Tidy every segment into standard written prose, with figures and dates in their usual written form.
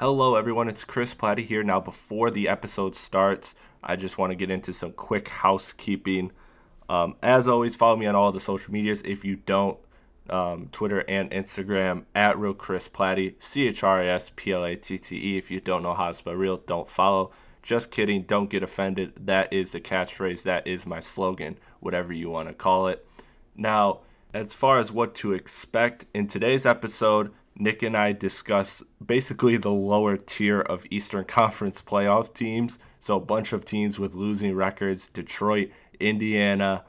Hello, everyone. It's Chris Platty here. Now, before the episode starts, I just want to get into some quick housekeeping. As always, follow me on all the social medias. If you don't, Twitter and Instagram at Real Chris Platty, ChrisPlatte. If you don't know how to spell real, don't follow. Just kidding. Don't get offended. That is the catchphrase. That is my slogan, whatever you want to call it. Now, as far as what to expect in today's episode, Nick and I discuss basically the lower tier of Eastern Conference playoff teams. So a bunch of teams with losing records: Detroit, Indiana,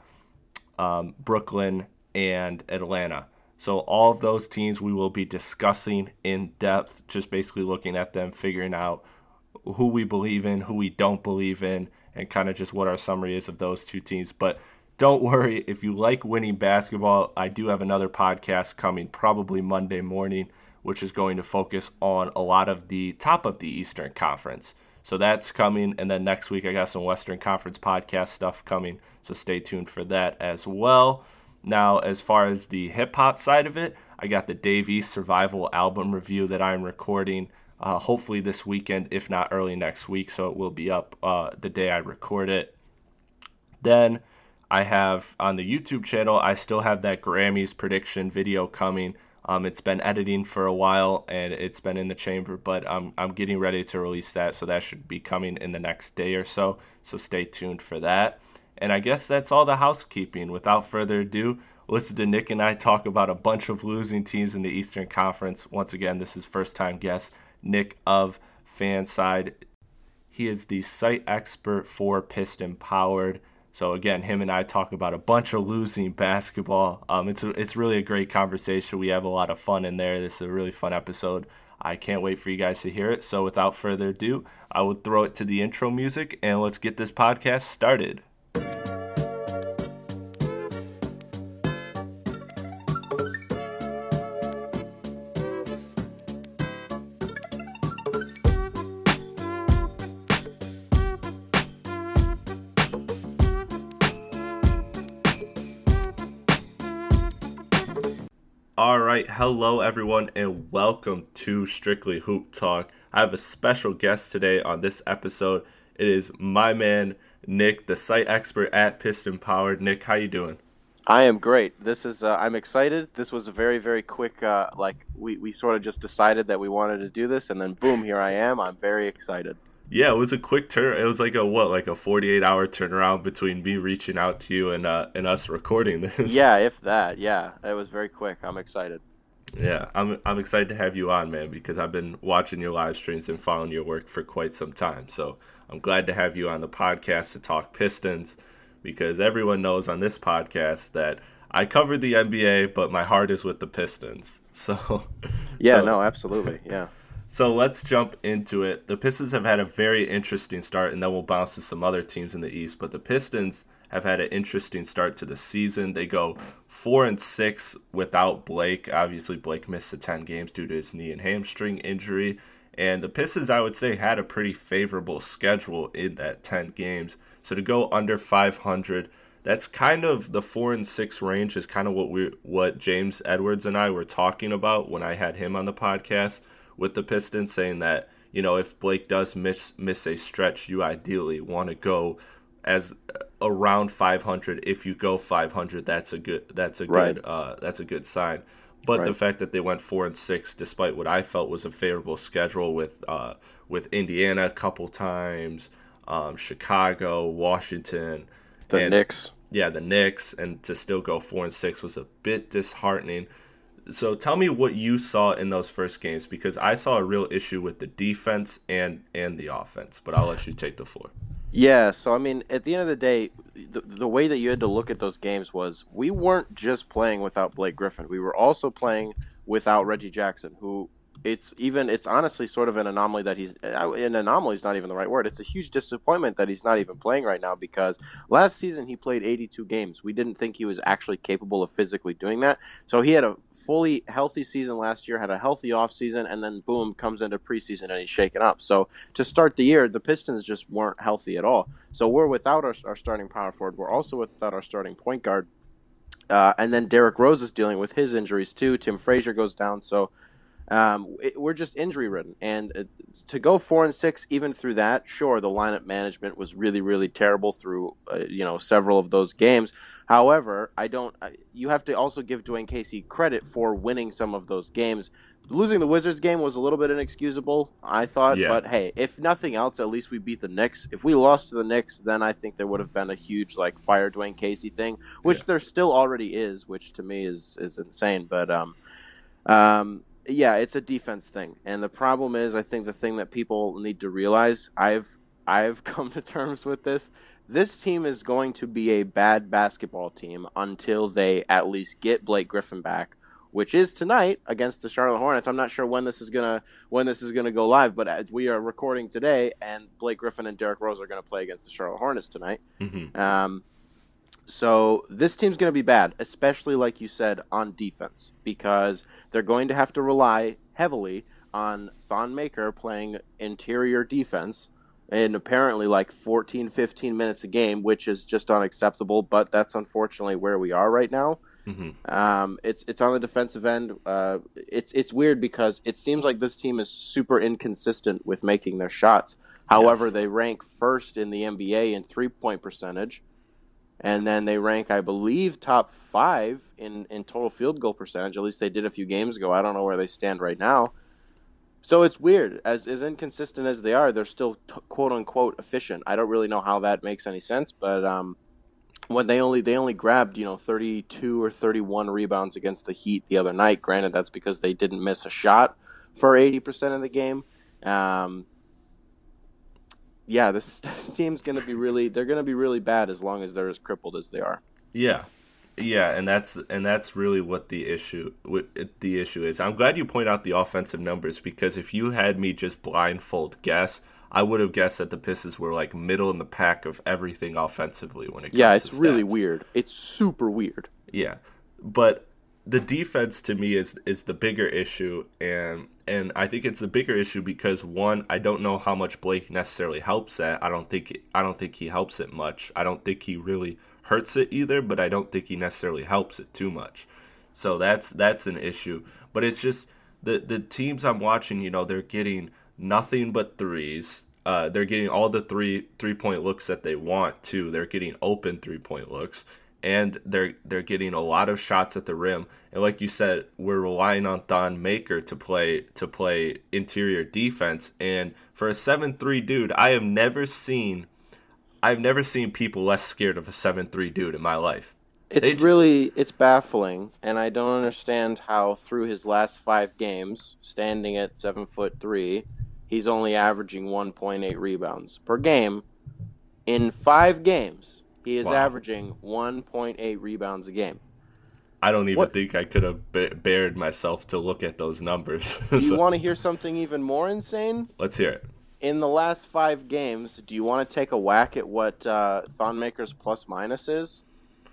Brooklyn, and Atlanta. So all of those teams we will be discussing in depth, just basically looking at them, figuring out who we believe in, who we don't believe in, and kind of just what our summary is of those two teams. But don't worry, if you like winning basketball, I do have another podcast coming probably Monday morning, which is going to focus on a lot of the top of the Eastern Conference. So that's coming, and then next week I got some Western Conference podcast stuff coming, so stay tuned for that as well. Now, as far as the hip-hop side of it, I got the Dave East Survival album review that I'm recording hopefully this weekend, if not early next week, so it will be up the day I record it. Then I have on the YouTube channel, I still have that Grammys prediction video coming. It's been editing for a while and it's been in the chamber, but I'm getting ready to release that, so that should be coming in the next day or so. So stay tuned for that. And I guess that's all the housekeeping. Without further ado, listen to Nick and I talk about a bunch of losing teams in the Eastern Conference. Once again, this is first-time guest Nick of Fanside. He is the site expert for Piston Powered. So again, him and I talk about a bunch of losing basketball. It's really a great conversation. We have a lot of fun in there. This is a really fun episode. I can't wait for you guys to hear it. So without further ado, I will throw it to the intro music and let's get this podcast started. All right, hello everyone, and welcome to Strictly Hoop Talk. I have a special guest today on this episode. It is my man, Nick, the site expert at Piston Powered. Nick, how you doing? I am great. I'm excited. This was a very, very quick, we sort of just decided that we wanted to do this, and then boom, here I am. I'm very excited. Yeah, it was a quick turn. It was like a 48-hour turnaround between me reaching out to you and us recording this. Yeah, if that. Yeah, it was very quick. I'm excited. Yeah, I'm excited to have you on, man, because I've been watching your live streams and following your work for quite some time. So I'm glad to have you on the podcast to talk Pistons, because everyone knows on this podcast that I covered the NBA, but my heart is with the Pistons. No, absolutely. Yeah. So let's jump into it. The Pistons have had a very interesting start, and then we'll bounce to some other teams in the East. But the Pistons have had an interesting start to the season. They go 4-6 without Blake. Obviously, Blake missed the 10 games due to his knee and hamstring injury. And the Pistons, I would say, had a pretty favorable schedule in that 10 games. So to go under 500, that's kind of the 4-6 range is kind of what James Edwards and I were talking about when I had him on the podcast with the Pistons, saying that, you know, if Blake does miss a stretch, you ideally want to go as around 500. If you go 500, that's a good sign. But right. The fact that they went 4-6, despite what I felt was a favorable schedule with Indiana a couple times, Chicago, Washington, the Knicks. Yeah, the Knicks, and to still go 4-6 was a bit disheartening. So tell me what you saw in those first games, because I saw a real issue with the defense and the offense, but I'll let you take the floor. Yeah, so I mean, at the end of the day, the way that you had to look at those games was we weren't just playing without Blake Griffin. We were also playing without Reggie Jackson, who it's honestly sort of an anomaly that an anomaly is not even the right word. It's a huge disappointment that he's not even playing right now, because last season he played 82 games. We didn't think he was actually capable of physically doing that. So he had a fully healthy season last year, had a healthy offseason, and then boom, comes into preseason and he's shaken up. So to start the year, the Pistons just weren't healthy at all. So we're without our starting power forward. We're also without our starting point guard. And then Derrick Rose is dealing with his injuries too. Tim Frazier goes down. So We're just injury ridden, and to go 4-6 even through that, sure, the lineup management was really, really terrible through several of those games. However, I don't. You have to also give Dwayne Casey credit for winning some of those games. Losing the Wizards game was a little bit inexcusable, I thought, Yeah, but hey, if nothing else, at least we beat the Knicks. If we lost to the Knicks, then I think there would have been a huge fire Dwayne Casey thing, yeah, which there still already is, which to me is insane. But yeah, it's a defense thing, and the problem is, I think the thing that people need to realize, I've come to terms with this. This team is going to be a bad basketball team until they at least get Blake Griffin back, which is tonight against the Charlotte Hornets. I'm not sure when this is gonna go live, but as we are recording today, and Blake Griffin and Derrick Rose are going to play against the Charlotte Hornets tonight. hmm So this team's going to be bad, especially like you said on defense, because they're going to have to rely heavily on Thon Maker playing interior defense and apparently 14, 15 minutes a game, which is just unacceptable. But that's unfortunately where we are right now. hmm It's on the defensive end. It's weird because it seems like this team is super inconsistent with making their shots. However, yes, they rank first in the NBA in 3-point percentage. And then they rank, I believe, top 5 in total field goal percentage. At least they did a few games ago. I don't know where they stand right now. So it's weird. As inconsistent as they are, they're still quote unquote efficient. I don't really know how that makes any sense, but when they only grabbed 32 or 31 rebounds against the Heat the other night. Granted, that's because they didn't miss a shot for 80% of the game. Um, yeah, this team's going to be they're going to be really bad as long as they're as crippled as they are. yeah, yeah, and that's really what the issue is. I'm glad you point out the offensive numbers because if you had me just blindfold guess, I would have guessed that the Pistons were middle in the pack of everything offensively when it Yeah, comes to it's really stats. weird. It's super weird. Yeah, but the defense to me is the bigger issue, and I think it's a bigger issue because one, I don't know how much Blake necessarily helps at. I don't think he helps it much. I don't think he really hurts it either, but I don't think he necessarily helps it too much. So that's an issue. But it's just the teams I'm watching. They're getting nothing but threes. They're getting all the three-point looks that they want too. They're getting open 3-point looks, and they're getting a lot of shots at the rim. And like you said, we're relying on Thon Maker to play interior defense. And for a 7'3" dude, I've never seen people less scared of a 7'3" dude in my life. They It's baffling, and I don't understand how through his last 5 games, standing at 7'3", he's only averaging 1.8 rebounds per game. In 5 games, he is Wow. averaging 1.8 rebounds a game. I don't even What think I could have bared myself to look at those numbers. do you So want to hear something even more insane? let's hear it. In the last 5 games, do you want to take a whack at what Thonmaker's plus minus is?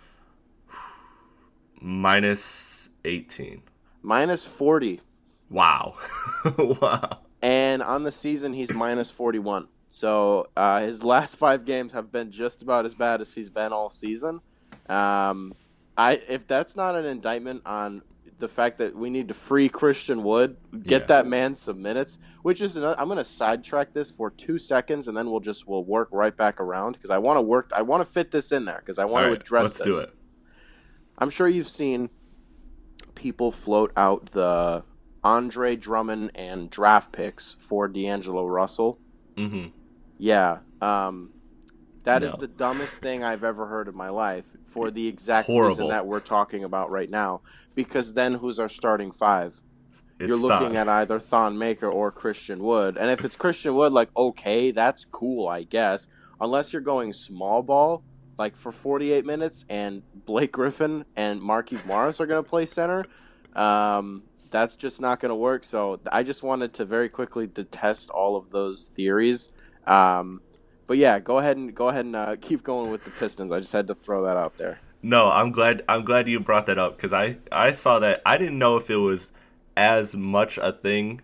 Minus 18. Minus 40. Wow. Wow. And on the season, he's minus 41. So his last 5 games have been just about as bad as he's been all season. Um, if that's not an indictment on the fact that we need to free Christian Wood, get Yeah. that man some minutes, which is I'm going to sidetrack this for 2 seconds, and then we'll work right back around because I want to fit this in there because I want All to right. address Let's this. do it. I'm sure you've seen people float out the Andre Drummond and draft picks for D'Angelo Russell. Mm-hmm. Yeah, that is No. the dumbest thing I've ever heard in my life for the exact reason Horrible. that we're talking about right now. Because then who's our starting 5? You're It's looking not. at either Thon Maker or Christian Wood. And if it's Christian Wood, okay, that's cool, I guess. Unless you're going small ball, for 48 minutes, and Blake Griffin and Markieff Morris are going to play center, that's just not going to work. So I just wanted to very quickly detest all of those theories. But yeah, go ahead and keep going with the Pistons. I just had to throw that out there. No, I'm glad you brought that up because I saw that. I didn't know if it was as much a thing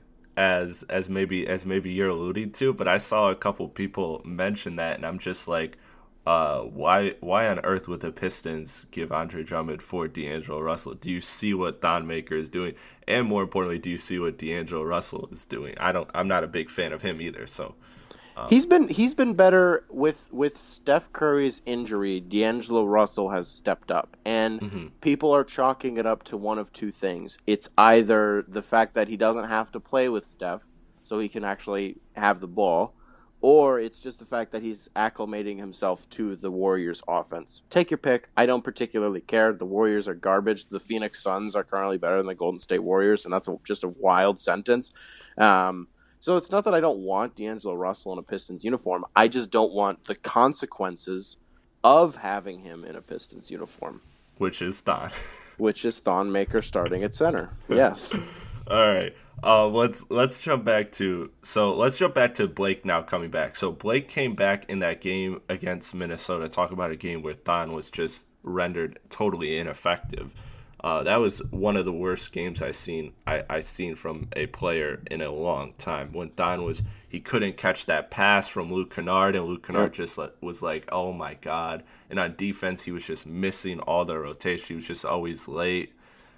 as maybe you're alluding to, but I saw a couple people mention that, and I'm just like, why on earth would the Pistons give Andre Drummond for D'Angelo Russell? Do you see what Thon Maker is doing? And more importantly, do you see what D'Angelo Russell is doing? I'm not a big fan of him either. So He's been better with Steph Curry's injury. D'Angelo Russell has stepped up, and people are chalking it up to one of two things. It's either the fact that he doesn't have to play with Steph, so he can actually have the ball, or it's just the fact that he's acclimating himself to the Warriors' offense. Take your pick. I don't particularly care. The Warriors are garbage. The Phoenix Suns are currently better than the Golden State Warriors, and that's just a wild sentence. So it's not that I don't want D'Angelo Russell in a Pistons uniform. I just don't want the consequences of having him in a Pistons uniform. which is Thon. Which is Thon Maker starting at center. Yes. All right. Let's jump back to Blake now coming back. So Blake came back in that game against Minnesota. Talk about a game where Thon was just rendered totally ineffective. That was one of the worst games I seen from a player in a long time. When Thon he couldn't catch that pass from Luke Kennard, and Luke Kennard just was like, oh my god. And on defense, he was just missing all the rotation. He was just always late.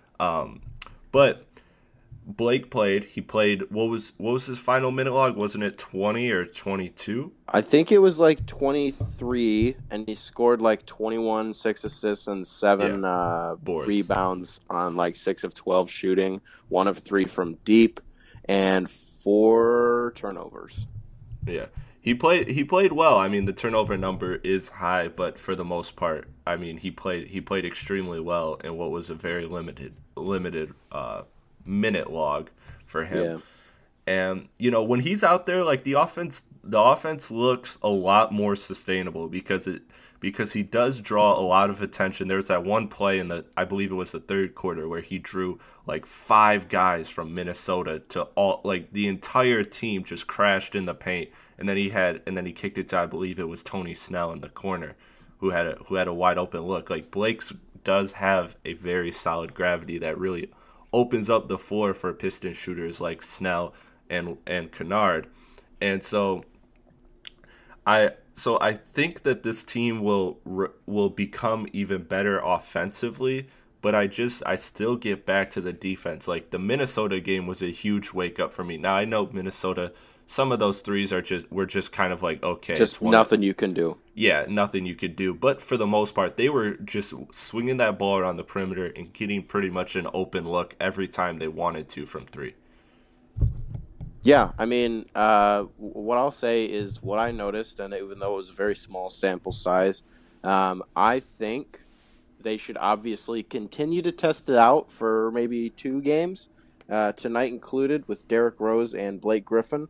But Blake played. He played. What was his final minute log? Wasn't it 20 or 22? I think it was like 23, and he scored like 21, 6 assists, and 7 rebounds on like 6 of 12 shooting, 1 of 3 from deep, and 4 turnovers. Yeah. He played well. I mean, the turnover number is high, but for the most part, I mean, he played extremely well in what was a very limited minute log for him. Yeah. And when he's out there, like the offense looks a lot more sustainable because he does draw a lot of attention. There's that one play I believe it was the third quarter, where he drew like 5 guys from Minnesota to all, like the entire team just crashed in the paint, and then he kicked it to, I believe it was Tony Snell in the corner, who had a wide open look. Like Blake's does have a very solid gravity that really opens up the floor for Piston shooters like Snell and Kennard. And so I think that this team will become even better offensively, but I still get back to the defense. Like the Minnesota game was a huge wake up for me. Now I know Minnesota, some of those threes were just kind of like, okay, just nothing you can do. Yeah, nothing you could do. But for the most part, they were just swinging that ball around the perimeter and getting pretty much an open look every time they wanted to from 3. Yeah, I mean, what I'll say is what I noticed, and even though it was a very small sample size, I think they should obviously continue to test it out for maybe 2 games, tonight included, with Derrick Rose and Blake Griffin.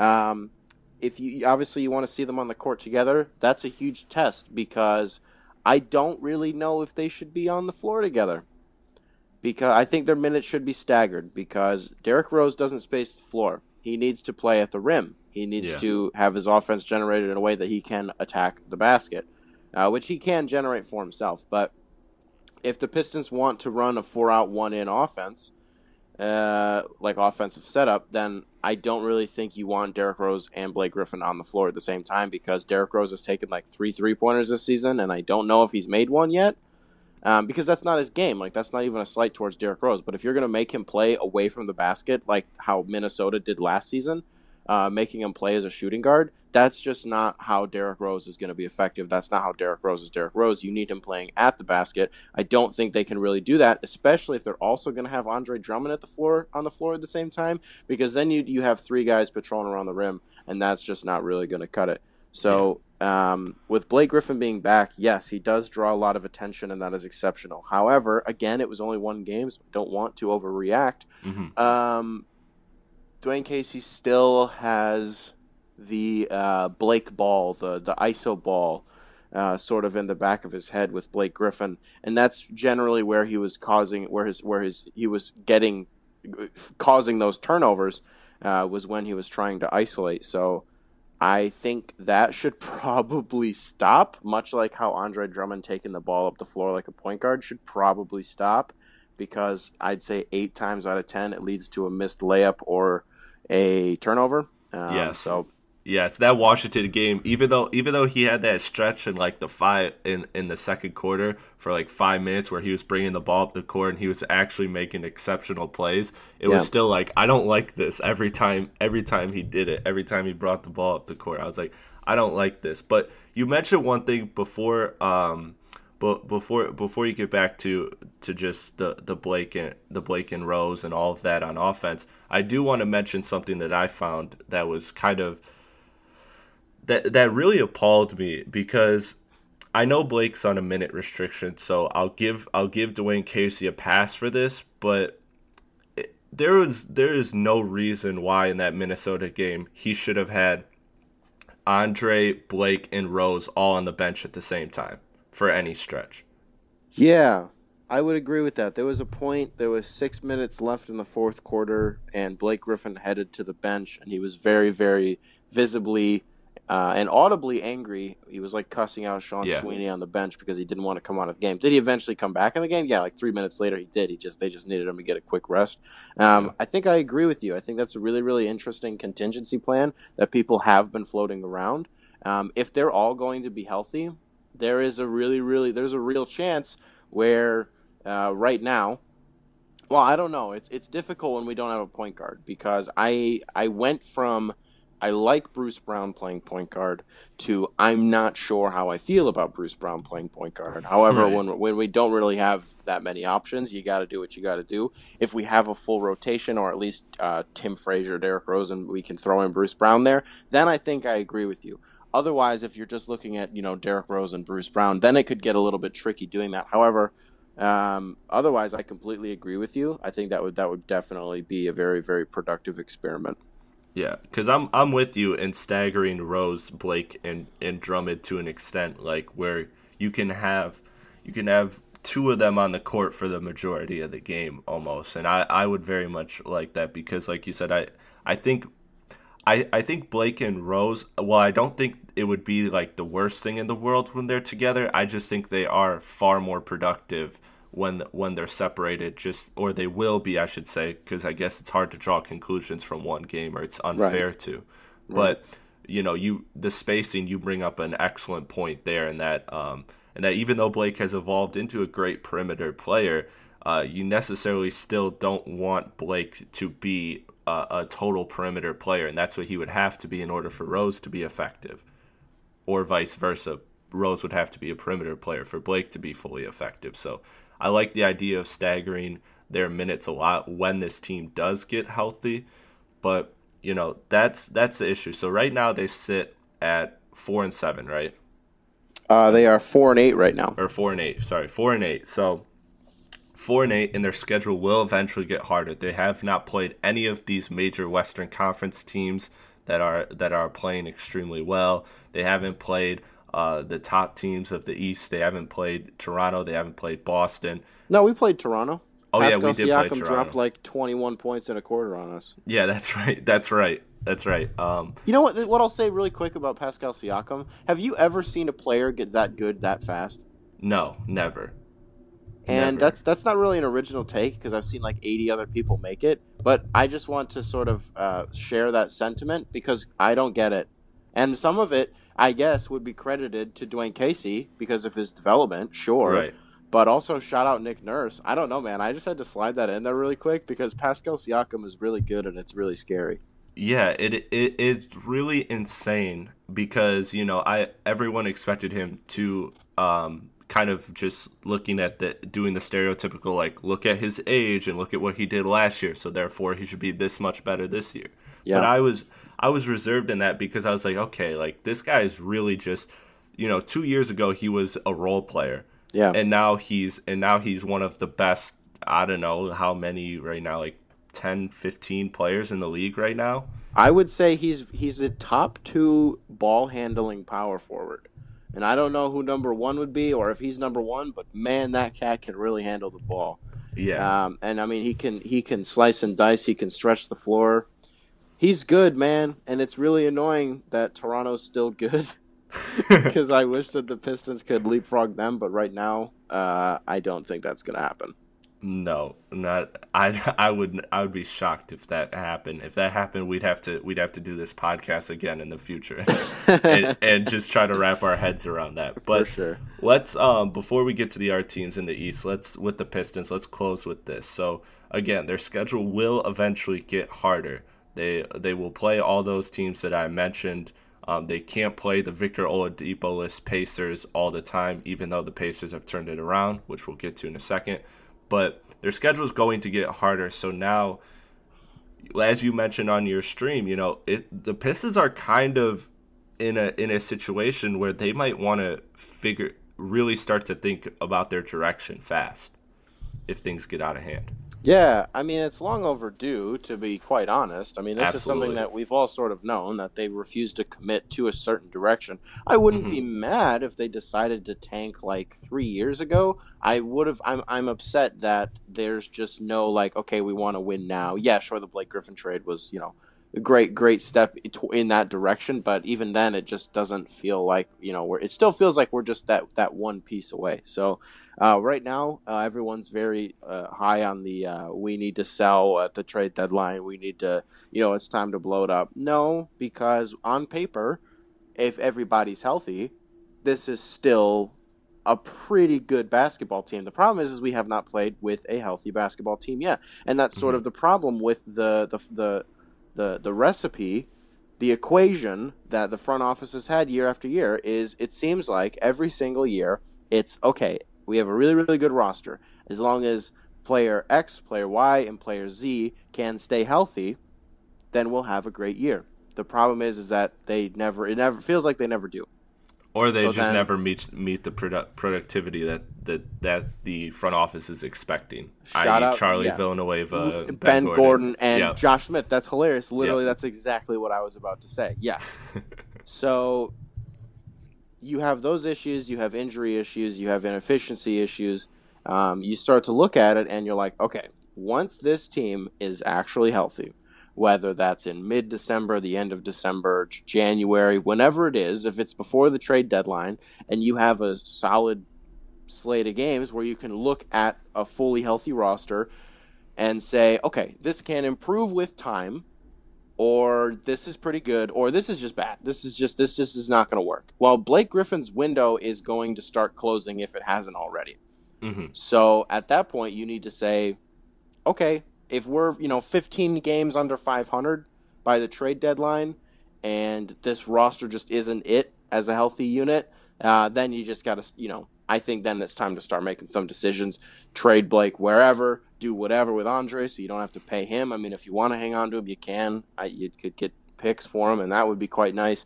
If you want to see them on the court together, that's a huge test, because I don't really know if they should be on the floor together. Because I think their minutes should be staggered, because Derrick Rose doesn't space the floor. He needs to play at the rim. He needs to have his offense generated in a way that he can attack the basket, which he can generate for himself. But if the Pistons want to run a 4-out, 1-in offense, like offensive setup, then I don't really think you want Derrick Rose and Blake Griffin on the floor at the same time, because Derrick Rose has taken like 3 3-pointers this season, and I don't know if he's made one yet. Because that's not his game. Like, that's not even a slight towards Derrick Rose. But if you're going to make him play away from the basket, like how Minnesota did last season, making him play as a shooting guard, that's just not how Derrick Rose is going to be effective. That's not how Derrick Rose is Derrick Rose. You need him playing at the basket. I don't think they can really do that, especially if they're also going to have Andre Drummond on the floor at the same time, because then you have 3 guys patrolling around the rim, and that's just not really going to cut it. So with Blake Griffin being back, yes, he does draw a lot of attention, and that is exceptional. However, again, it was only 1 game, so I don't want to overreact. Dwayne Casey still has the Blake ball, the ISO ball, sort of in the back of his head with Blake Griffin, and that's generally where he was causing those turnovers, was when he was trying to isolate. So I think that should probably stop, much like how Andre Drummond taking the ball up the floor like a point guard should probably stop, because I'd say 8 times out of 10 it leads to a missed layup or a turnover. Yes. So Yes, that Washington game, even though he had that stretch in like in the second quarter for like 5 minutes where he was bringing the ball up the court and he was actually making exceptional plays, it was Yeah. still like I don't like this every time he did it, every time he brought the ball up the court. I was like, I don't like this. But you mentioned one thing before you get back to just the Blake and Rose and all of that on offense, I do want to mention something that I found that was kind of that really appalled me because I know Blake's on a minute restriction, so I'll give Dwayne Casey a pass for this, but there is no reason why in that Minnesota game he should have had Andre, Blake, and Rose all on the bench at the same time for any stretch. Yeah, I would agree with that. There was a point, there was 6 minutes left in the fourth quarter, and Blake Griffin headed to the bench, and he was very, very visibly and audibly angry. He was like cussing out Sean Yeah, Sweeney on the bench because he didn't want to come out of the game. Did he eventually come back in the game? Yeah, like 3 minutes later he did. They just needed him to get a quick rest. yeah, I think I agree with you. I think that's a really, really interesting contingency plan that people have been floating around. If they're all going to be healthy, there's a real chance where right now, well, I don't know. It's difficult when we don't have a point guard because I went from I like Bruce Brown playing point guard to I'm not sure how I feel about Bruce Brown playing point guard. However, right. when we don't really have that many options, you got to do what you got to do. If we have a full rotation or at least Tim Frazier, Derrick Rose, and we can throw in Bruce Brown there, then I think I agree with you. Otherwise, if you're just looking at Derrick Rose and Bruce Brown, then it could get a little bit tricky doing that. However, otherwise, I completely agree with you. I think that would definitely be a very, very productive experiment. Yeah, because I'm with you in staggering Rose, Blake, and Drummond to an extent, like where you can have two of them on the court for the majority of the game almost, and I would very much like that because, like you said, I think I think Blake and Rose. Well, I don't think it would be like the worst thing in the world when they're together. I just think they are far more productive when they're separated. Just or they will be, I should say, because I guess it's hard to draw conclusions from one game, or it's Right. unfair to. Right. But the spacing, you bring up an excellent point there, and that even though Blake has evolved into a great perimeter player, you necessarily still don't want Blake to be a total perimeter player, and that's what he would have to be in order for Rose to be effective, or vice versa. Rose would have to be a perimeter player for Blake to be fully effective. So I like the idea of staggering their minutes a lot when this team does get healthy, but that's the issue. So right now they sit at 4-7, right? They are 4-8 right now. Or 4-8. Sorry, 4-8. So 4-8, and their schedule will eventually get harder. They have not played any of these major Western Conference teams that are playing extremely well. They haven't played the top teams of the East. They haven't played Toronto. They haven't played Boston. No, we played Toronto. Oh yeah, Pascal we did play Siakam dropped Toronto. like 21 points in a quarter on us. Yeah, that's right. That's right. That's right. You know what? What I'll say really quick about Pascal Siakam: have you ever seen a player get that good that fast? No, never, And never. that's not really an original take because I've seen like 80 other people make it. But I just want to sort of share that sentiment because I don't get it, and some of it I guess would be credited to Dwayne Casey because of his development, sure. Right. But also shout out Nick Nurse. I don't know, man. I just had to slide that in there really quick because Pascal Siakam is really good and it's really scary. Yeah, it's really insane because I everyone expected him to kind of just looking at the doing the stereotypical like look at his age and look at what he did last year, so therefore he should be this much better this year. But Yeah, I was reserved in that because I was like, okay, like this guy is really just 2 years ago he was a role player, yeah. and now he's one of the best. I don't know how many right now, like 10, 15 players in the league right now. I would say he's a top two ball handling power forward. And I don't know who number one would be or if he's number one, but man, that cat can really handle the ball. Yeah. And I mean, he can slice and dice. He can stretch the floor. He's good, man. And it's really annoying that Toronto's still good because I wish that the Pistons could leapfrog them. But right now, I don't think that's going to happen. No, not I. I would be shocked if that happened. If that happened, we'd have to do this podcast again in the future, and just try to wrap our heads around that. For But sure. let's before we get to the our teams in the East, let's with the Pistons. Let's close with this. So again, their schedule will eventually get harder. They will play all those teams that I mentioned. They can't play the Victor Oladipo-less Pacers all the time, even though the Pacers have turned it around, which we'll get to in a second. But their schedule is going to get harder. So now, as you mentioned on your stream, the Pistons are kind of in a situation where they might want to really start to think about their direction fast if things get out of hand. Yeah, I mean, it's long overdue, to be quite honest. I mean, this is something Absolutely. that we've all sort of known, that they refuse to commit to a certain direction. I wouldn't be Hmm. mad if they decided to tank like 3 years ago. I would have. I'm upset that there's just no like, okay, we want to win now. Yeah, sure, the Blake Griffin trade was, a great step in that direction, but even then, it just doesn't feel like, it still feels like we're just that one piece away. So. Right now, everyone's very high on the we need to sell at the trade deadline. We need to, it's time to blow it up. No, because on paper, if everybody's healthy, this is still a pretty good basketball team. The problem is we have not played with a healthy basketball team yet, and that's sort Hmm. of the problem with the recipe. The equation that the front office has had year after year is, it seems like every single year it's okay. We have a really, really good roster. As long as player X, player Y, and player Z can stay healthy, then we'll have a great year. The problem is that it never feels like they never do. Or they So just then, never meet the productivity that the front office is expecting, shout i.e., out, Charlie yeah, Villanueva, Ben Ben Gordon. Gordon and Yep. Josh Smith. That's hilarious. Yep. Literally, that's exactly what I was about to say. Yeah. So you have those issues, you have injury issues, you have inefficiency issues. You start to look at it and you're like, okay, once this team is actually healthy, whether that's in mid-December, the end of December, January, whenever it is, if it's before the trade deadline, and you have a solid slate of games where you can look at a fully healthy roster and say, okay, this can improve with time, or this is pretty good, or this is just bad. This just is not going to work. Well, Blake Griffin's window is going to start closing if it hasn't already. Hmm. So at that point, you need to say, okay, if we're 15 games under 500 by the trade deadline, and this roster just isn't it as a healthy unit, then you just got to I think then it's time to start making some decisions. Trade Blake wherever, do whatever with Andre, so you don't have to pay him. I mean, if you want to hang on to him, you can. You could get picks for him, and that would be quite nice.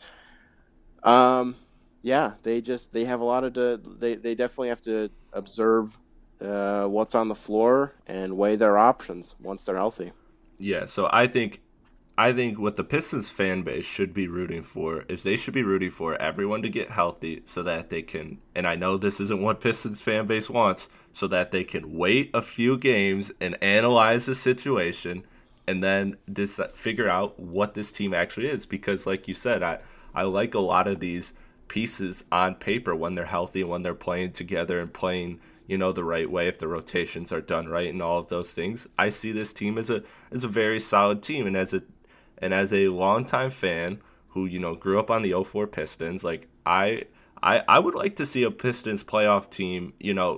Yeah, they have a lot of they definitely have to observe what's on the floor and weigh their options once they're healthy. Yeah. So I think what the Pistons fan base should be rooting for is they should be rooting for everyone to get healthy so that they can, and I know this isn't what Pistons fan base wants, so that they can wait a few games and analyze the situation and then figure out what this team actually is. Because like you said, I like a lot of these pieces on paper when they're healthy and when they're playing together and playing the right way, if the rotations are done right and all of those things. I see this team as a very solid team, and as a longtime fan who grew up on the '04 Pistons, like I would like to see a Pistons playoff team.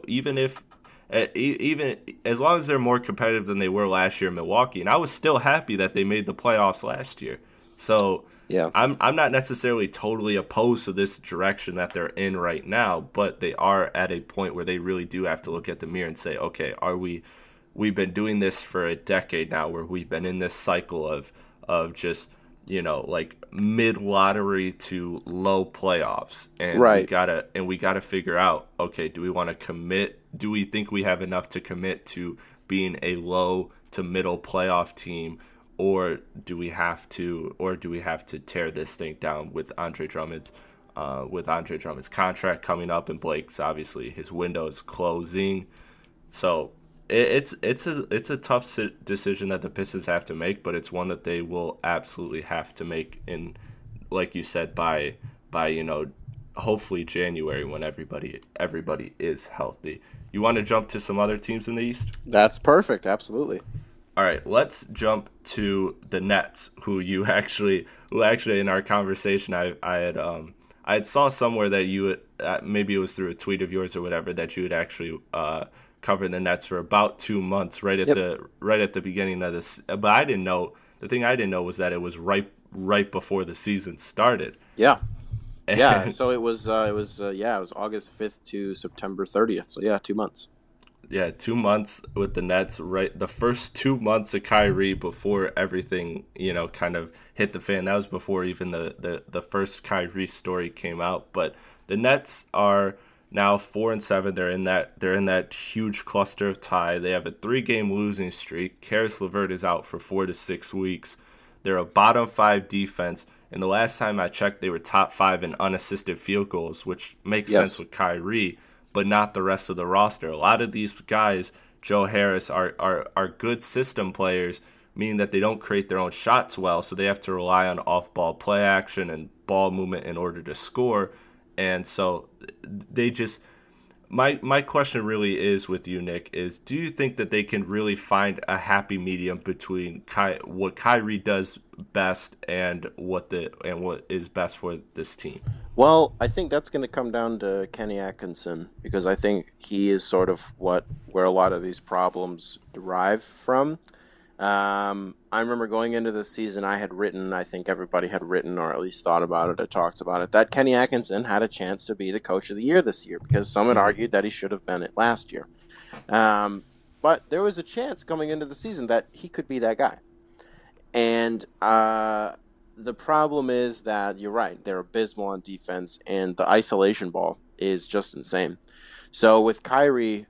Even as long as they're more competitive than they were last year in Milwaukee, and I was still happy that they made the playoffs last year. So Yeah. I'm not necessarily totally opposed to this direction that they're in right now, but they are at a point where they really do have to look at the mirror and say, okay, we've been doing this for a decade now, where we've been in this cycle of just like mid lottery to low playoffs, and Right. we gotta figure out, okay, do we want to commit? Do we think we have enough to commit to being a low to middle playoff team, or do we have to tear this thing down with Andre Drummond's contract coming up, and Blake's obviously his window is closing. So it's a tough decision that the Pistons have to make, but it's one that they will absolutely have to make in, like you said, by hopefully January when everybody is healthy. You want to jump to some other teams in the East? That's perfect. Absolutely. All right, let's jump to the Nets, who actually in our conversation I had saw somewhere that you would, maybe it was through a tweet of yours or whatever, that you had actually covered the Nets for about 2 months Yep. right at the beginning of this. But I didn't know, the thing I didn't know was that it was right before the season started. Yeah. Yeah. And So it was August 5th to September 30th. So yeah, 2 months. yeah, 2 months with the Nets, right? The first 2 months of Kyrie before everything, kind of hit the fan. That was before even the first Kyrie story came out. But the Nets are now 4-7. They're in that huge cluster of tie. They have a 3-game losing streak. Karis LeVert is out for 4 to 6 weeks. They're a bottom 5 defense. And the last time I checked, they were top 5 in unassisted field goals, which makes sense Yes. with Kyrie, but not the rest of the roster. A lot of these guys, Joe Harris, are good system players, meaning that they don't create their own shots well, so they have to rely on off-ball play action and ball movement in order to score. And so they just my question really is with you, Nick, is do you think that they can really find a happy medium between what Kyrie does best and what is best for this team? Well, I think that's going to come down to Kenny Atkinson because I think he is sort of where a lot of these problems derive from. I remember going into the season, I think everybody had written or at least thought about it or talked about it, that Kenny Atkinson had a chance to be the coach of the year this year because some had argued that he should have been it last year. But there was a chance coming into the season that he could be that guy. And the problem is that you're right, they're abysmal on defense, and the isolation ball is just insane. So with Kyrie,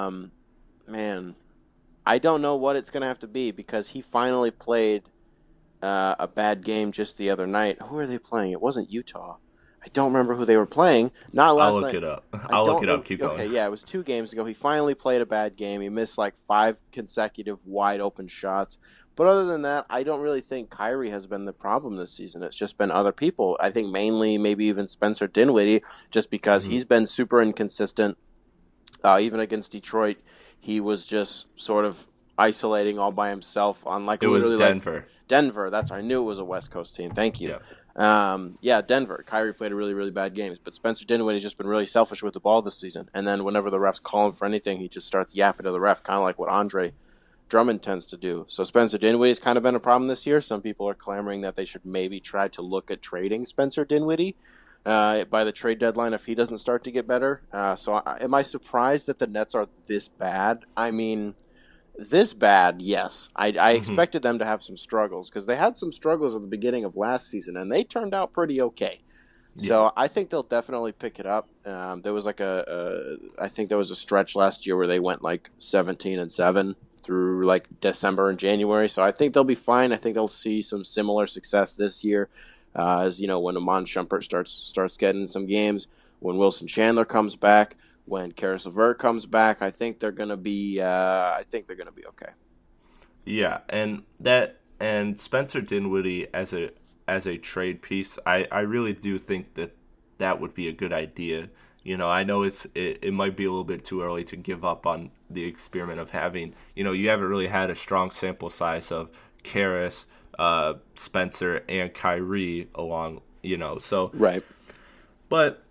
man, I don't know what it's going to have to be because he finally played a bad game just the other night. Who are they playing? It wasn't Utah. I don't remember who they were playing. Not last I'll night. look it up. I I'll look don't it up. rem- Keep Okay, going. yeah, it was 2 games ago. He finally played a bad game. He missed like 5 consecutive wide open shots. But other than that, I don't really think Kyrie has been the problem this season. It's just been other people. I think mainly maybe even Spencer Dinwiddie, just because he's been super inconsistent. Even against Detroit, he was just sort of isolating all by himself on like It was literally Denver. Denver. That's right. I knew it was a West Coast team. Thank you. Yeah. Denver. Kyrie played a really, really bad game, but Spencer Dinwiddie's just been really selfish with the ball this season. And then whenever the refs call him for anything, he just starts yapping to the ref, kind of like what Andre Drummond tends to do. So Spencer Dinwiddie's kind of been a problem this year. Some people are clamoring that they should maybe try to look at trading Spencer Dinwiddie by the trade deadline if he doesn't start to get better. Am I surprised that the Nets are this bad? I mean, this bad, yes. I expected them to have some struggles because they had some struggles at the beginning of last season, and they turned out pretty okay. So I think they'll definitely pick it up. There was like I think there was a stretch last year where they went like 17-7 through like December and January. So I think they'll be fine. I think they'll see some similar success this year, as you know, when Amon Shumpert starts getting some games, when Wilson Chandler comes back, when Karis LeVert comes back. I think they're gonna be. I think they're gonna be okay. Yeah, and Spencer Dinwiddie as a trade piece, I really do think that would be a good idea. I know it might be a little bit too early to give up on the experiment of having, you haven't really had a strong sample size of Karis, Spencer, and Kyrie along, so. Right. But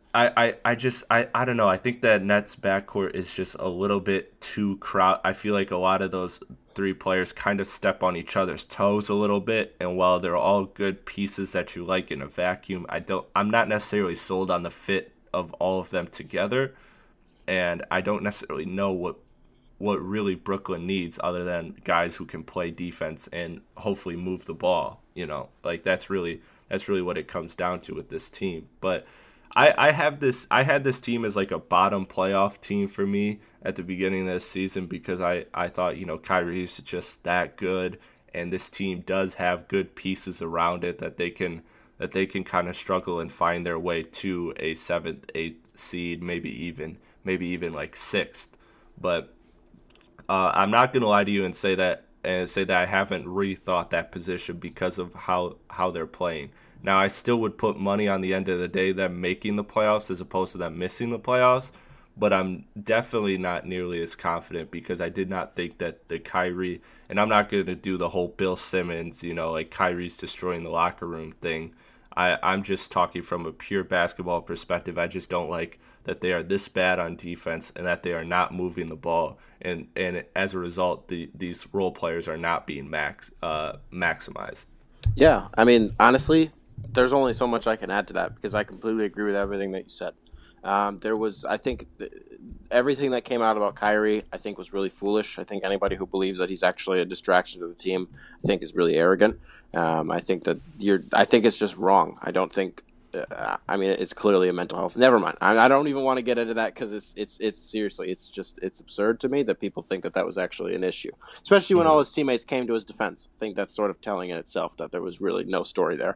I don't know. I think that Nets backcourt is just a little bit too crowded. I feel like a lot of those 3 players kind of step on each other's toes a little bit. And while they're all good pieces that you like in a vacuum, I'm not necessarily sold on the fit of all of them together. And I don't necessarily know what really Brooklyn needs other than guys who can play defense and hopefully move the ball. Like that's really what it comes down to with this team. But I had this team as like a bottom playoff team for me at the beginning of the season because I thought, Kyrie's just that good, and this team does have good pieces around it that they can kind of struggle and find their way to a 7th, 8th seed, maybe even like 6th. But I'm not gonna lie to you and say that I haven't rethought that position because of how they're playing. Now, I still would put money on the end of the day them making the playoffs as opposed to them missing the playoffs, but I'm definitely not nearly as confident because I did not think that the Kyrie, and I'm not going to do the whole Bill Simmons, like Kyrie's destroying the locker room thing. I'm just talking from a pure basketball perspective. I just don't like that they are this bad on defense and that they are not moving the ball. And as a result, these role players are not being maximized. Yeah, I mean, honestly, there's only so much I can add to that because I completely agree with everything that you said. There was, I think, everything that came out about Kyrie, I think, was really foolish. I think anybody who believes that he's actually a distraction to the team, I think, is really arrogant. I think it's just wrong. I don't think. I mean, it's clearly a mental health. Never mind. I don't even want to get into that because it's seriously, it's absurd to me that people think that was actually an issue, especially when all his teammates came to his defense. I think that's sort of telling in itself that there was really no story there.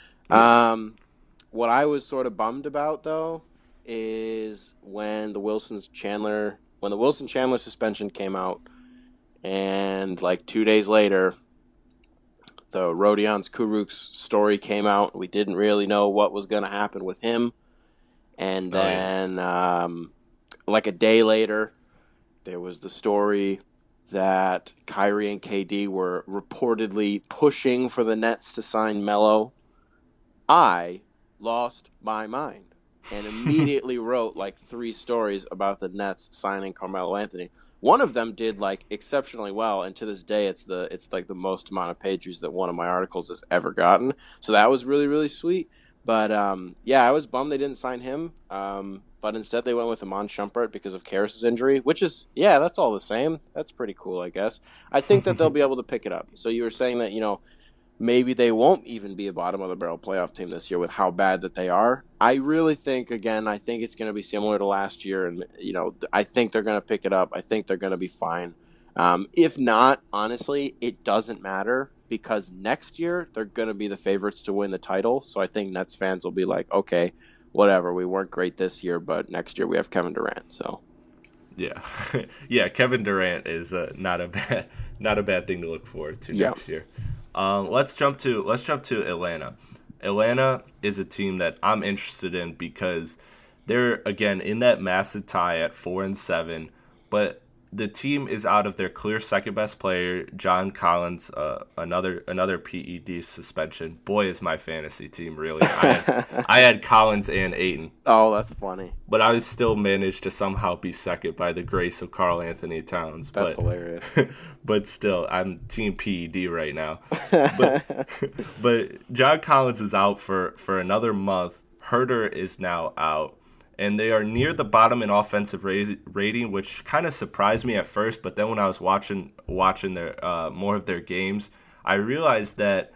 What I was sort of bummed about though is when the Wilson-Chandler suspension came out, and like 2 days later, the Rodions Kurucs story came out. We didn't really know what was going to happen with him. And then, like a day later, there was the story that Kyrie and KD were reportedly pushing for the Nets to sign Melo. I lost my mind and immediately wrote like 3 stories about the Nets signing Carmelo Anthony. One of them did like exceptionally well, and to this day, it's like the most amount of page views that one of my articles has ever gotten. So that was really, really sweet. But I was bummed they didn't sign him. But instead, they went with Iman Shumpert because of Karras' injury, which is that's all the same. That's pretty cool, I guess. I think that they'll be able to pick it up. So you were saying that maybe they won't even be a bottom of the barrel playoff team this year with how bad that they are. I really think, again, it's going to be similar to last year. And, I think they're going to pick it up. I think they're going to be fine. If not, honestly, it doesn't matter because next year they're going to be the favorites to win the title. So I think Nets fans will be like, okay, whatever. We weren't great this year, but next year we have Kevin Durant. So. Yeah. Yeah. Kevin Durant is not a bad thing to look forward to next year. Let's jump to Atlanta. Atlanta is a team that I'm interested in because they're again in that massive tie at 4-7, but the team is out of their clear second best player, John Collins, another PED suspension. Boy, is my fantasy team really. I had Collins and Ayton. Oh, that's funny. But I still managed to somehow be second by the grace of Karl Anthony Towns. That's hilarious. But still, I'm team PED right now. But John Collins is out for another month. Herter is now out. And they are near the bottom in offensive rating, which kind of surprised me at first. But then when I was watching their more of their games, I realized that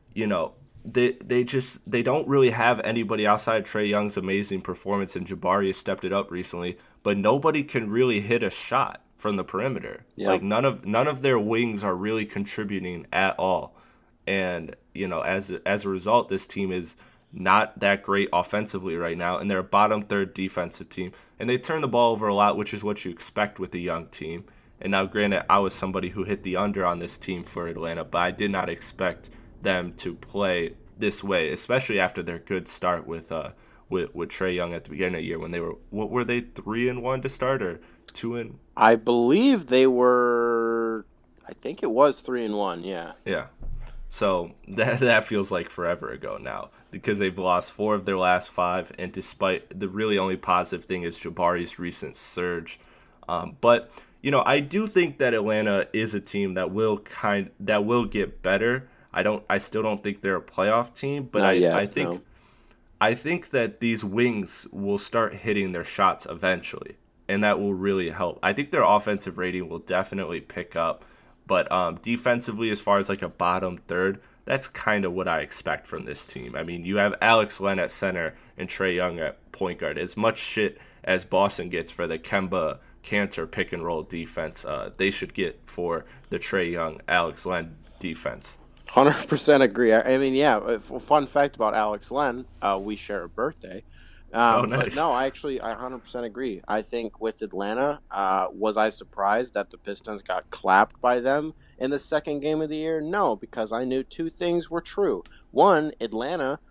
they don't really have anybody outside Trae Young's amazing performance, and Jabari has stepped it up recently. But nobody can really hit a shot from the perimeter. Yep. Like none of their wings are really contributing at all. And as a result, this team is not that great offensively right now, and they're a bottom third defensive team. And they turn the ball over a lot, which is what you expect with a young team. And now, granted, I was somebody who hit the under on this team for Atlanta, but I did not expect them to play this way, especially after their good start with Trae Young at the beginning of the year when they were they 3-1 to start or 2-? I believe they were. I think it was 3-1. Yeah. Yeah. So that feels like forever ago now because they've lost 4 of their last 5, and despite the really only positive thing is Jabari's recent surge. But I do think that Atlanta is a team that will get better. I still don't think they're a playoff team, but I think that these wings will start hitting their shots eventually, and that will really help. I think their offensive rating will definitely pick up. But defensively, as far as like a bottom third, that's kind of what I expect from this team. I mean, you have Alex Len at center and Trae Young at point guard. As much shit as Boston gets for the Kemba Cantor pick and roll defense, they should get for the Trae Young, Alex Len defense. 100% agree. I mean, yeah, fun fact about Alex Len, we share a birthday. Nice. But no, I 100% agree. I think with Atlanta, was I surprised that the Pistons got clapped by them in the second game of the year? No, because I knew 2 things were true. One, Atlanta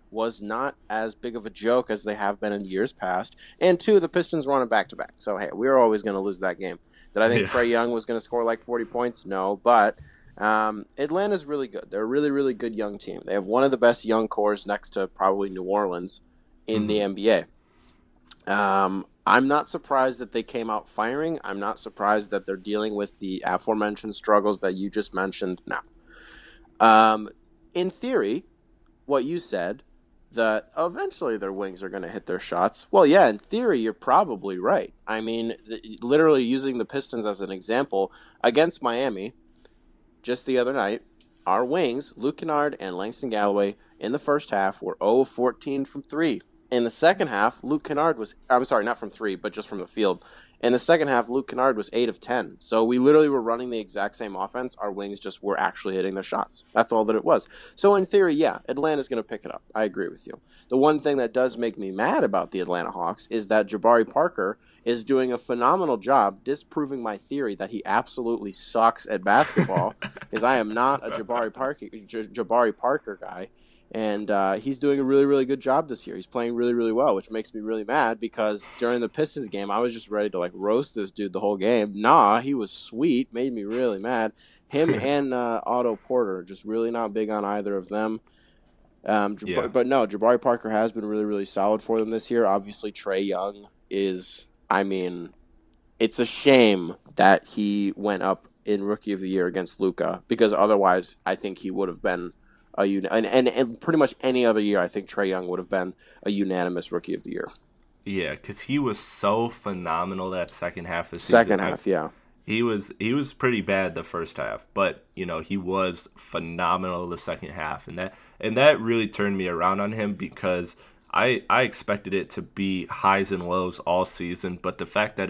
was not as big of a joke as they have been in years past. And two, the Pistons were on a back-to-back. So, hey, we were always going to lose that game. Did I think Yeah. Trae Young was going to score like 40 points? No, but Atlanta's really good. They're a really, really good young team. They have one of the best young cores next to probably New Orleans in the NBA. I'm not surprised that they came out firing. I'm not surprised that they're dealing with the aforementioned struggles that you just mentioned now. In theory, what you said, that eventually their wings are going to hit their shots. Well, yeah, in theory, you're probably right. I mean, literally using the Pistons as an example, against Miami, just the other night, our wings, Luke Kennard and Langston Galloway, in the first half were 0 of 14 from 3. In the second half, Luke Kennard was, I'm sorry, not from 3, but just from the field. In the second half, Luke Kennard was 8 of 10. So we literally were running the exact same offense. Our wings just were actually hitting their shots. That's all that it was. So in theory, yeah, Atlanta's going to pick it up. I agree with you. The one thing that does make me mad about the Atlanta Hawks is that Jabari Parker is doing a phenomenal job disproving my theory that he absolutely sucks at basketball, because I am not a Jabari Parker guy. And he's doing a really, really good job this year. He's playing really, really well, which makes me really mad because during the Pistons game, I was just ready to roast this dude the whole game. Nah, he was sweet. Made me really mad. Him and Otto Porter, just really not big on either of them. But no, Jabari Parker has been really, really solid for them this year. Obviously, Trae Young is, it's a shame that he went up in Rookie of the Year against Luka, because otherwise I think he would have been and pretty much any other year, I think Trae Young would have been a unanimous Rookie of the Year. Yeah, because he was so phenomenal that second half of the season. Second half, yeah. He was pretty bad the first half, but he was phenomenal the second half, and that really turned me around on him, because I expected it to be highs and lows all season, but the fact that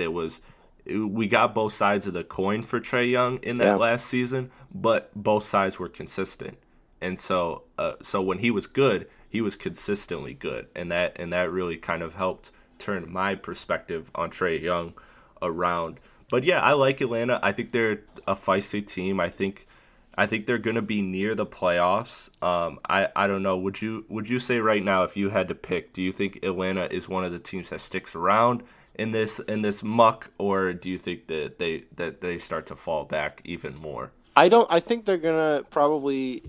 we got both sides of the coin for Trae Young in that last season, but both sides were consistent. And so when he was good, he was consistently good, and that really kind of helped turn my perspective on Trae Young around. But yeah, I like Atlanta. I think they're a feisty team. I think they're going to be near the playoffs. I don't know. Would you say right now, if you had to pick, do you think Atlanta is one of the teams that sticks around in this muck, or do you think that they start to fall back even more? I think they're gonna probably.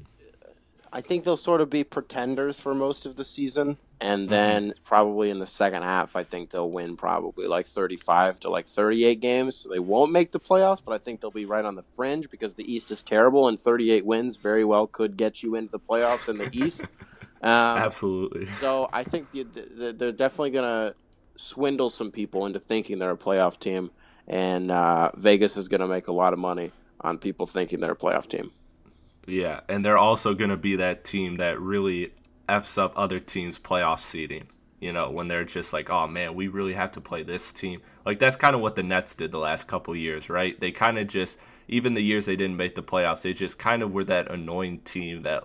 I think they'll sort of be pretenders for most of the season, and then probably in the second half, I think they'll win probably 35 to 38 games. So they won't make the playoffs, but I think they'll be right on the fringe, because the East is terrible, and 38 wins very well could get you into the playoffs in the East. Absolutely. So I think they're definitely going to swindle some people into thinking they're a playoff team, and Vegas is going to make a lot of money on people thinking they're a playoff team. Yeah, and they're also going to be that team that really F's up other teams' playoff seeding, when they're just like, oh, man, we really have to play this team. That's kind of what the Nets did the last couple of years, right? They kind of just, even the years they didn't make the playoffs, they just kind of were that annoying team that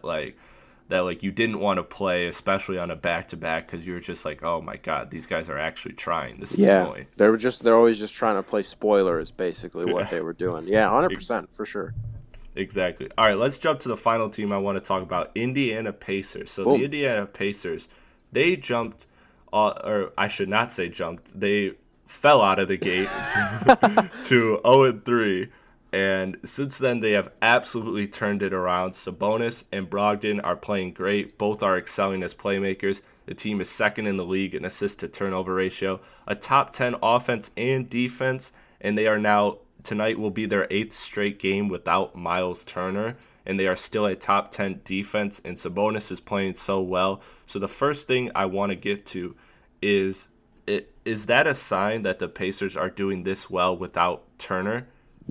you didn't want to play, especially on a back-to-back, because you were just like, oh, my God, these guys are actually trying. This is annoying. They're always just trying to play spoiler is basically what they were doing. Yeah, 100%, for sure. Exactly. All right, let's jump to the final team I want to talk about, Indiana Pacers. So the Indiana Pacers, they jumped, or I should not say jumped, they fell out of the gate to 0-3. And since then, they have absolutely turned it around. Sabonis and Brogdon are playing great. Both are excelling as playmakers. The team is second in the league in assist-to-turnover ratio, a top 10 offense and defense, and they are now, tonight will be their 8th straight game without Miles Turner, and they are still a top 10 defense, and Sabonis is playing so well. So the first thing I want to get to is that a sign that the Pacers are doing this well without Turner?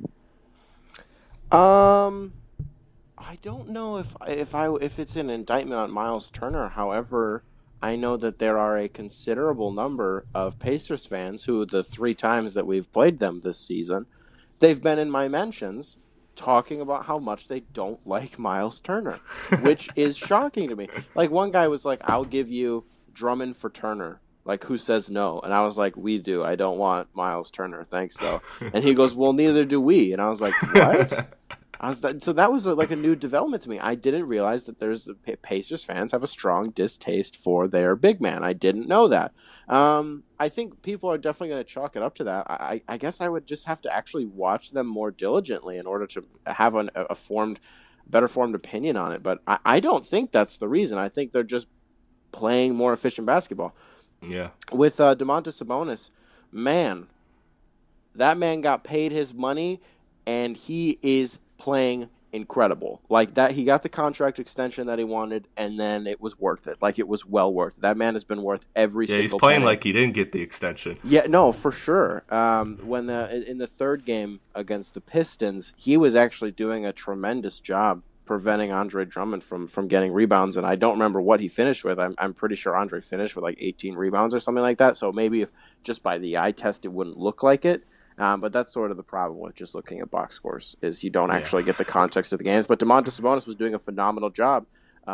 I don't know if it's an indictment on Miles Turner. However, I know that there are a considerable number of Pacers fans who, the 3 times that we've played them this season, they've been in my mentions talking about how much they don't like Miles Turner, which is shocking to me. One guy was like, I'll give you Drummond for Turner. Who says no? And I was like, we do. I don't want Miles Turner. Thanks, though. And he goes, well, neither do we. And I was like, what? So that was like a new development to me. I didn't realize that Pacers fans have a strong distaste for their big man. I didn't know that. I think people are definitely going to chalk it up to that. I guess I would just have to actually watch them more diligently in order to have better formed opinion on it. But I don't think that's the reason. I think they're just playing more efficient basketball. Yeah. With Domantas Sabonis, man, that man got paid his money, and he is playing incredible. Like that, he got the contract extension that he wanted, and then it was worth it. Like it was well worth it. That man has been worth every single. Yeah, he's playing penny. like he didn't get the extension. Yeah, no, for sure. When in the third game against the Pistons, he was actually doing a tremendous job preventing Andre Drummond from getting rebounds, and I don't remember what he finished with. I'm pretty sure Andre finished with like 18 rebounds or something like that. So maybe if just by the eye test it wouldn't look like it. But that's sort of the problem with just looking at box scores is you don't actually get the context of the games. But Domantas Sabonis was doing a phenomenal job.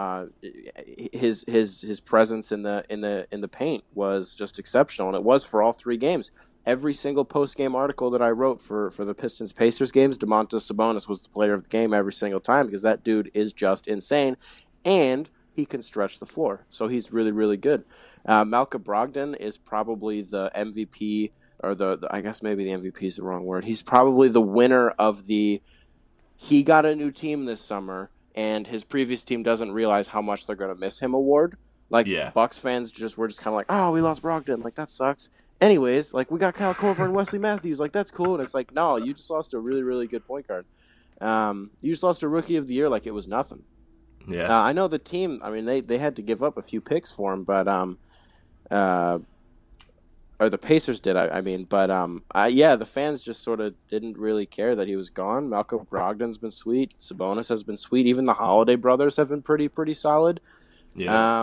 His presence in the paint was just exceptional, and it was for all three games. Every single post game article that I wrote for the Pistons Pacers games, Domantas Sabonis was the player of the game every single time because that dude is just insane, and he can stretch the floor, so he's really really good. Malcolm Brogdon is probably the MVP. Or I guess maybe the MVP is the wrong word. He's probably the winner of he got a new team this summer, and his previous team doesn't realize how much they're going to miss him award. Like, Bucks fans were just kind of like, oh, we lost Brogdon. Like, that sucks. Anyways, like, we got Kyle Korver and Wesley Matthews. Like, that's cool. And it's like, no, you just lost a really, really good point guard. You just lost a rookie of the year like it was nothing. Yeah. I know the team, I mean, they had to give up a few picks for him, but or the Pacers did, the fans just sort of didn't really care that he was gone. Malcolm Brogdon's been sweet. Sabonis has been sweet. Even the Holiday brothers have been pretty solid. Yeah.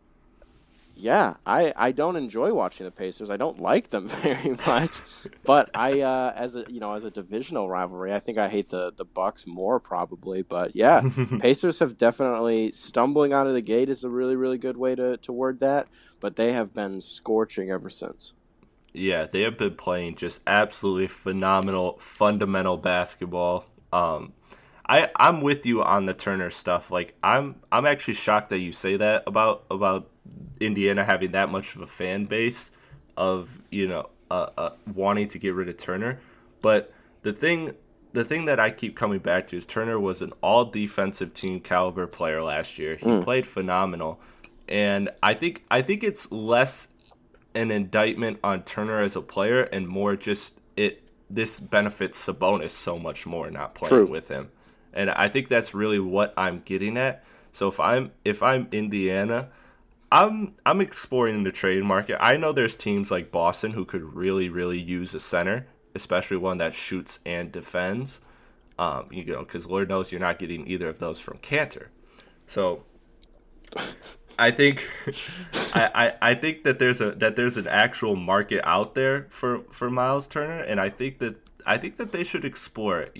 I don't enjoy watching the Pacers. I don't like them very much. But as a divisional rivalry, I think I hate the Bucks more probably. But yeah, Pacers have definitely stumbling out of the gate is a really, really good way to word that. But they have been scorching ever since. Yeah, they have been playing just absolutely phenomenal, fundamental basketball. I'm with you on the Turner stuff. Like, I'm actually shocked that you say that about Indiana having that much of a fan base of wanting to get rid of Turner. But the thing that I keep coming back to is Turner was an all defensive team caliber player last year. He played phenomenal, and I think it's less an indictment on Turner as a player and more just this benefits Sabonis so much more not playing with him. And I think that's really what I'm getting at. So if I'm Indiana, I'm exploring the trade market. I know there's teams like Boston who could really, really use a center, especially one that shoots and defends. Because Lord knows you're not getting either of those from Cantor. So I think I think that there's an actual market out there for Miles Turner, and I think that they should explore it.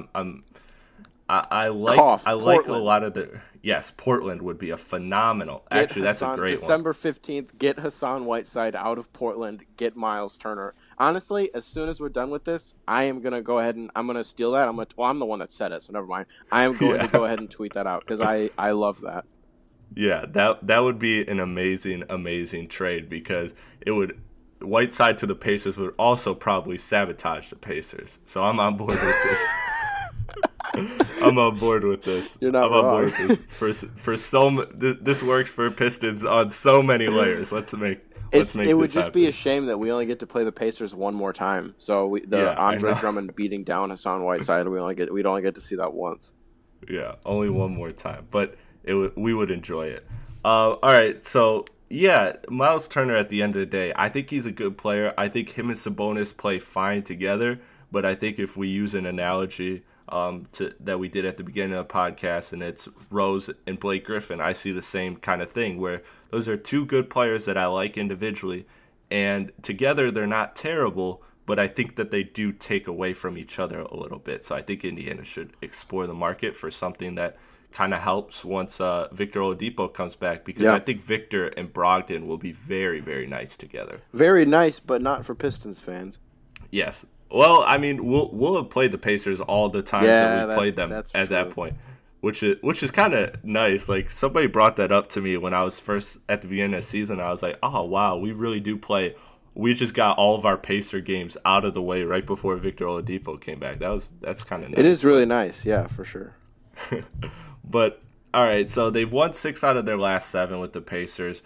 I like a lot of the Portland would be a phenomenal. That's a great December 15th, get Hassan Whiteside out of Portland, get Miles Turner. Honestly, as soon as we're done with this, I am gonna go ahead and I'm gonna steal that. I'm the one that said it, so never mind. I am going to go ahead and tweet that out because I love that. Yeah, that would be an amazing trade because it would Whiteside to the Pacers would also probably sabotage the Pacers. So I'm on board with this. I'm on board with this. You're not wrong. On board with this. This works for Pistons on so many layers. Let's make it would just be a shame that we only get to play the Pacers one more time. So Andre Drummond beating down Hassan Whiteside, we'd only get to see that once. Yeah, only one more time, but we would enjoy it. All right, so yeah, Miles Turner at the end of the day, I think he's a good player. I think him and Sabonis play fine together, but I think if we use an analogy that we did at the beginning of the podcast, and it's Rose and Blake Griffin, I see the same kind of thing where those are two good players that I like individually, and together they're not terrible, but I think that they do take away from each other a little bit. So I think Indiana should explore the market for something that kind of helps once Victor Oladipo comes back, because I think Victor and Brogdon will be very, very nice together. Very nice, but not for Pistons fans. Yes. Well, I mean, we'll have played the Pacers all the times that we played them at true. that point, which is kind of nice. Like somebody brought that up to me when I was first at the beginning of the season. I was like, oh wow, we really do play. We just got all of our Pacer games out of the way right before Victor Oladipo came back. That's kind of nice. It is really nice, yeah, for sure. But all right, so they've won 6 out of their last 7 with the Pacers.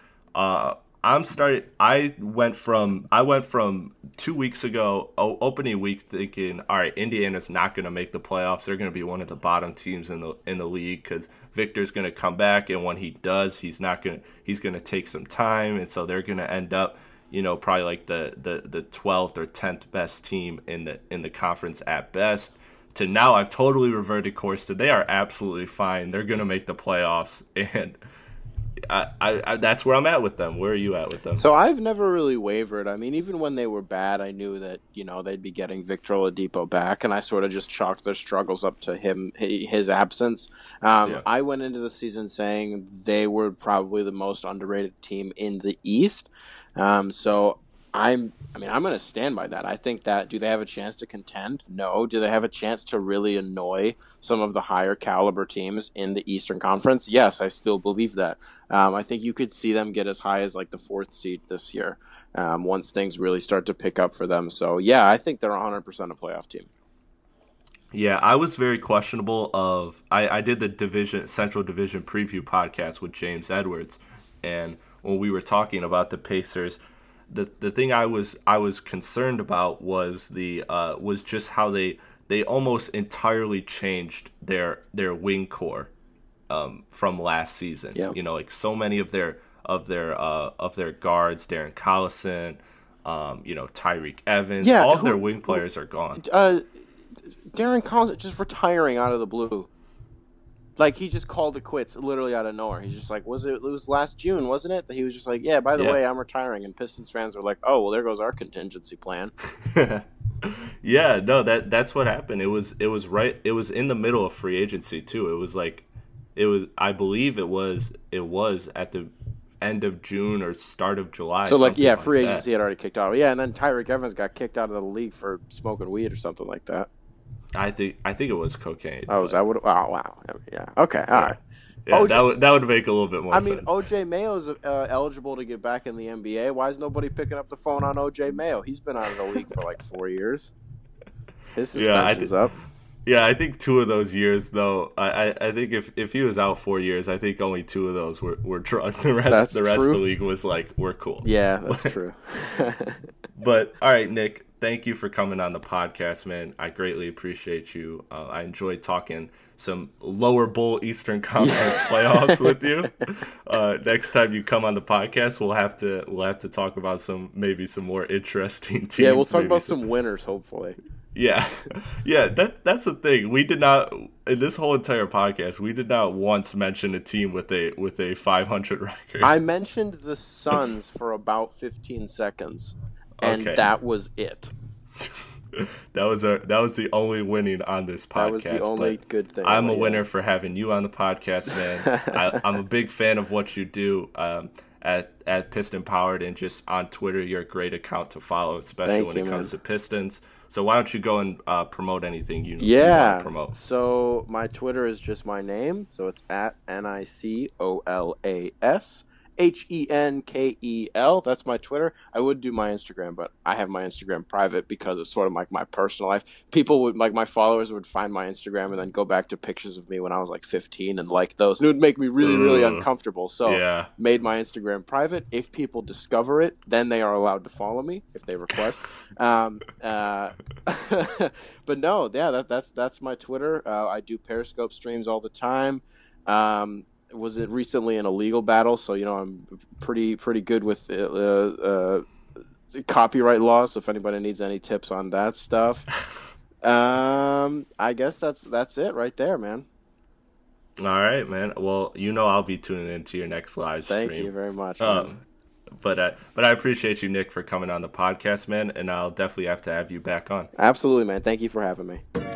I went from 2 weeks ago, opening week, thinking, all right, Indiana's not going to make the playoffs. They're going to be one of the bottom teams in the league because Victor's going to come back, and when he does, he's going to take some time, and so they're going to end up, probably like the 12th or 10th best team in the conference at best. To now, I've totally reverted course to they are absolutely fine. They're going to make the playoffs, and I that's where I'm at with them. Where are you at with them? So I've never really wavered. I mean, even when they were bad, I knew that they'd be getting Victor Oladipo back, and I sort of just chalked their struggles up to his absence. I went into the season saying they were probably the most underrated team in the East. So I'm going to stand by that. I think that, do they have a chance to contend? No. Do they have a chance to really annoy some of the higher caliber teams in the Eastern Conference? Yes, I still believe that. I think you could see them get as high as like the 4th seed this year once things really start to pick up for them. So, yeah, I think they're 100% a playoff team. Yeah, I was very questionable of – I did the Central Division preview podcast with James Edwards, and when we were talking about the Pacers – the thing I was concerned about was was just how they almost entirely changed their wing core from last season. Yeah. Like so many of their guards, Darren Collison, Tyreke Evans, all of their wing players are gone. Darren Collison just retiring out of the blue. Like, he just called it quits literally out of nowhere. He's just like, it was last June, wasn't it? He was just like, yeah, by the way, I'm retiring. And Pistons fans were like, oh, well, there goes our contingency plan. Yeah, no, that's what happened. It was in the middle of free agency, too. I believe it was at the end of June or start of July. So, free agency had already kicked off. Yeah, and then Tyreke Evans got kicked out of the league for smoking weed or something like that. I think it was cocaine. Oh, is that what? Oh, wow. Yeah. Okay. All right. Yeah, that would make a little bit more sense. I mean, OJ Mayo's eligible to get back in the NBA. Why is nobody picking up the phone on OJ Mayo? He's been out of the league for like 4 years. His suspension's up. Yeah, I think 2 of those years, though. I think if he was out 4 years, I think only 2 of those were drunk. The rest of the league was like, we're cool. Yeah, that's true. But all right, Nick. Thank you for coming on the podcast, man. I greatly appreciate you. I enjoyed talking some lower bowl Eastern Conference playoffs with you. Next time you come on the podcast, we'll have to talk about some more interesting teams. Yeah, we'll talk about some winners, hopefully. Yeah. That's the thing. We did not, in this whole entire podcast, we did not once mention a team with a 500 record. I mentioned the Suns for about 15 seconds. And that was it. That was the only winning on this podcast. That was the only good thing. I'm a winner for having you on the podcast, man. I'm a big fan of what you do at Piston Powered, and just on Twitter, you're a great account to follow, especially when it comes to Pistons. So why don't you go and promote anything you want to promote? So my Twitter is just my name. So it's at NICOLAS. HENKEL. That's my Twitter. I would do my Instagram, but I have my Instagram private because it's sort of like my personal life. People would, like my followers would find my Instagram and then go back to pictures of me when I was like 15 and like those. And it would make me really, really uncomfortable. So made my Instagram private. If people discover it, then they are allowed to follow me if they request. But no, yeah, that's my Twitter. I do Periscope streams all the time. Was it recently in a legal battle, so I'm pretty good with copyright law. So if anybody needs any tips on that stuff, I guess that's it right there, man. All right, man. Well, I'll be tuning into your next live stream. Thank you very much. But I appreciate you, Nick, for coming on the podcast, man, and I'll definitely have to have you back on. Absolutely, man. Thank you for having me.